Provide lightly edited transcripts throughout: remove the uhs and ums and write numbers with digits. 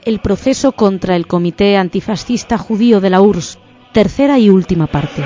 El proceso contra el Comité Antifascista Judío de la URSS, tercera y última parte.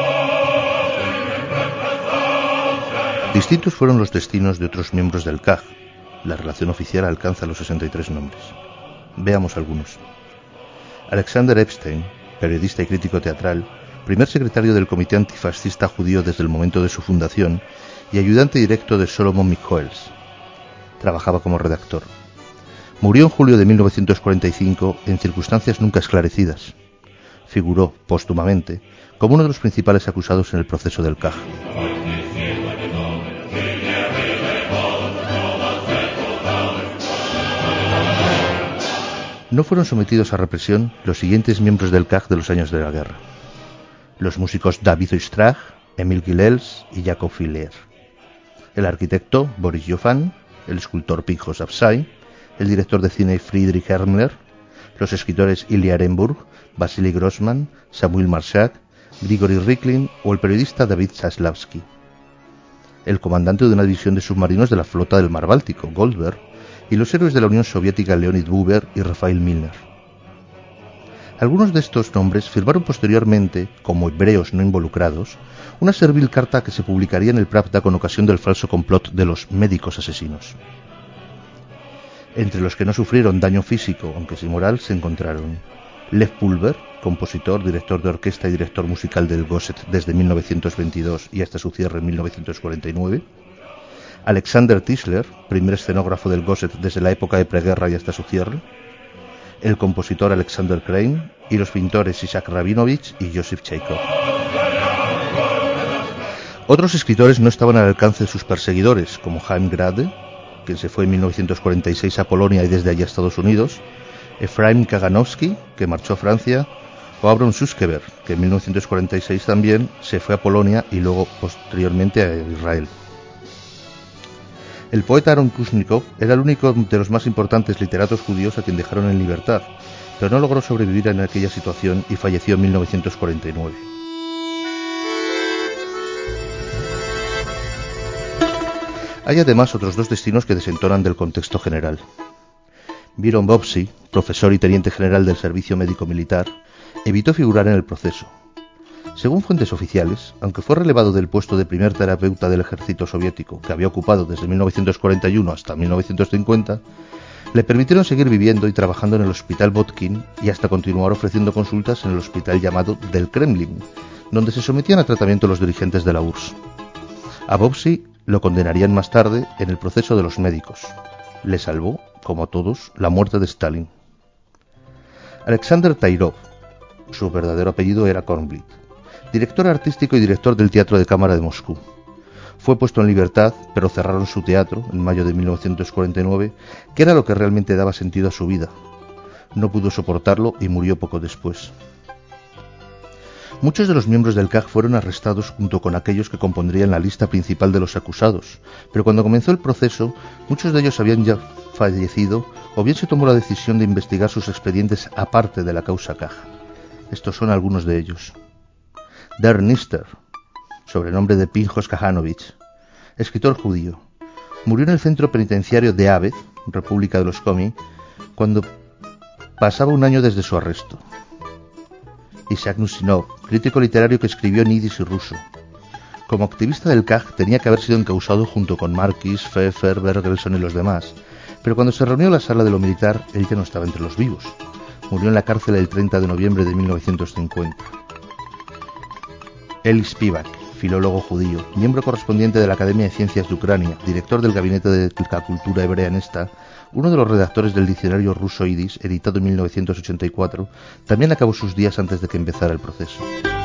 Distintos fueron los destinos de otros miembros del KAG. La relación oficial alcanza los 63 nombres. Veamos algunos. Alexander Epstein, periodista y crítico teatral, primer secretario del Comité Antifascista Judío desde el momento de su fundación y ayudante directo de Solomon Michoels. Trabajaba como redactor. Murió en julio de 1945 en circunstancias nunca esclarecidas. Figuró, póstumamente, como uno de los principales acusados en el proceso del KAG. No fueron sometidos a represión los siguientes miembros del KAG de los años de la guerra: los músicos David Oistrakh, Emil Gilels y Jakob Filier, el arquitecto Boris Joffan, el escultor Pinchos Absai, el director de cine Friedrich Ermler, los escritores Ilya Ehrenburg, Vasily Grossman, Samuel Marshak, Grigory Rikhlin o el periodista David Zaslavsky, el comandante de una división de submarinos de la flota del Mar Báltico, Goldberg, y los héroes de la Unión Soviética Leonid Buber y Rafael Milner. Algunos de estos nombres firmaron posteriormente, como hebreos no involucrados, una servil carta que se publicaría en el Pravda con ocasión del falso complot de los médicos asesinos. Entre los que no sufrieron daño físico, aunque sí moral, se encontraron Lev Pulver, compositor, director de orquesta y director musical del Goset desde 1922 y hasta su cierre en 1949, Alexander Tischler, primer escenógrafo del Goset desde la época de preguerra y hasta su cierre, el compositor Alexander Krein y los pintores Isaac Rabinovich y Joseph Chaikov. Otros escritores no estaban al alcance de sus perseguidores, como Chaim Grade, quien se fue en 1946 a Polonia y desde allí a Estados Unidos, Efraim Kaganowski, que marchó a Francia, o Abram Suskever, que en 1946 también se fue a Polonia y luego posteriormente a Israel. El poeta Aaron Kushnikov era el único de los más importantes literatos judíos a quien dejaron en libertad, pero no logró sobrevivir en aquella situación y falleció en 1949. Hay además otros dos destinos que desentonan del contexto general. Byron Bobsey, profesor y teniente general del Servicio Médico Militar, evitó figurar en el proceso. Según fuentes oficiales, aunque fue relevado del puesto de primer terapeuta del ejército soviético, que había ocupado desde 1941 hasta 1950, le permitieron seguir viviendo y trabajando en el Hospital Botkin y hasta continuar ofreciendo consultas en el hospital llamado del Kremlin, donde se sometían a tratamiento los dirigentes de la URSS. A Bobsey lo condenarían más tarde en el proceso de los médicos. Le salvó, como a todos, la muerte de Stalin. Alexander Tairov, su verdadero apellido era Kornblit, director artístico y director del Teatro de Cámara de Moscú. Fue puesto en libertad, pero cerraron su teatro en mayo de 1949, que era lo que realmente daba sentido a su vida. No pudo soportarlo y murió poco después. Muchos de los miembros del KAG fueron arrestados junto con aquellos que compondrían la lista principal de los acusados, pero cuando comenzó el proceso, muchos de ellos habían ya fallecido o bien se tomó la decisión de investigar sus expedientes aparte de la causa KAG. Estos son algunos de ellos. Der Nister, sobrenombre de Pinchos Kahanovich, escritor judío, murió en el centro penitenciario de Aves, República de los Komi, cuando pasaba un año desde su arresto. Isaac Nusinov, crítico literario que escribió en yiddish y ruso. Como activista del KAG tenía que haber sido encausado junto con Marquis, Pfeffer, Bergelson y los demás, pero cuando se reunió la sala de lo militar, él ya no estaba entre los vivos. Murió en la cárcel el 30 de noviembre de 1950. Eli Spivak, filólogo judío, miembro correspondiente de la Academia de Ciencias de Ucrania, director del Gabinete de la Cultura Hebrea en esta, uno de los redactores del diccionario ruso-yiddish, editado en 1984, también acabó sus días antes de que empezara el proceso.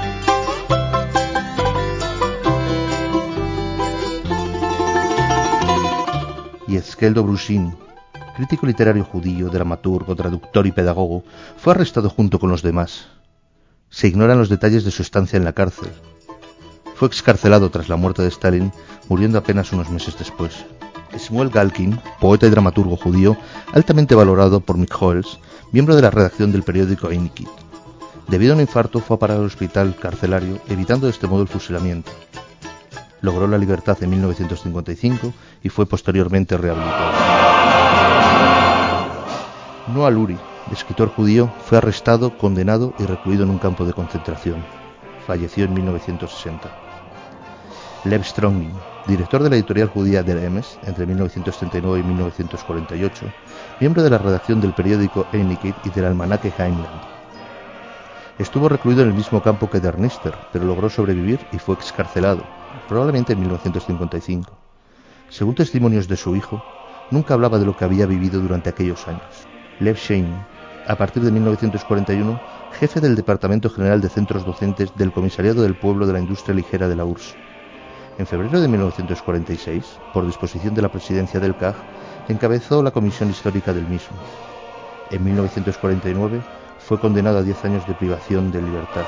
Yezhel Dobrushin, crítico literario judío, dramaturgo, traductor y pedagogo, fue arrestado junto con los demás. Se ignoran los detalles de su estancia en la cárcel. Fue excarcelado tras la muerte de Stalin, muriendo apenas unos meses después. Shmuel Galkin, poeta y dramaturgo judío, altamente valorado por Michoels, miembro de la redacción del periódico Einikit. Debido a un infarto fue a parar al hospital carcelario, evitando de este modo el fusilamiento. Logró la libertad en 1955 y fue posteriormente rehabilitado. Noah Lurie, escritor judío, fue arrestado, condenado y recluido en un campo de concentración. Falleció en 1960. Lev Strongin, director de la editorial judía Der Emes entre 1939 y 1948, miembro de la redacción del periódico Einigkeit y del almanaque Heimland. Estuvo recluido en el mismo campo que Der Nister, pero logró sobrevivir y fue excarcelado, probablemente en 1955. Según testimonios de su hijo, nunca hablaba de lo que había vivido durante aquellos años. Lev Shein, a partir de 1941, jefe del Departamento General de Centros Docentes del Comisariado del Pueblo de la Industria Ligera de la URSS. En febrero de 1946, por disposición de la presidencia del CAG, encabezó la comisión histórica del mismo. En 1949 fue condenado a 10 años de privación de libertad.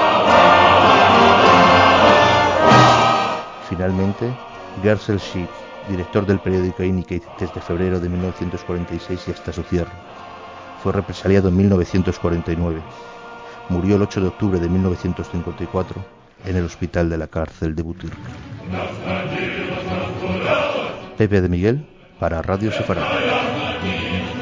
Finalmente, Gersel Schick, director del periódico Einigkeit desde febrero de 1946 y hasta su cierre, fue represaliado en 1949. Murió el 8 de octubre de 1954 en el hospital de la cárcel de Butyrk. Pepe de Miguel para Radio Sefarad.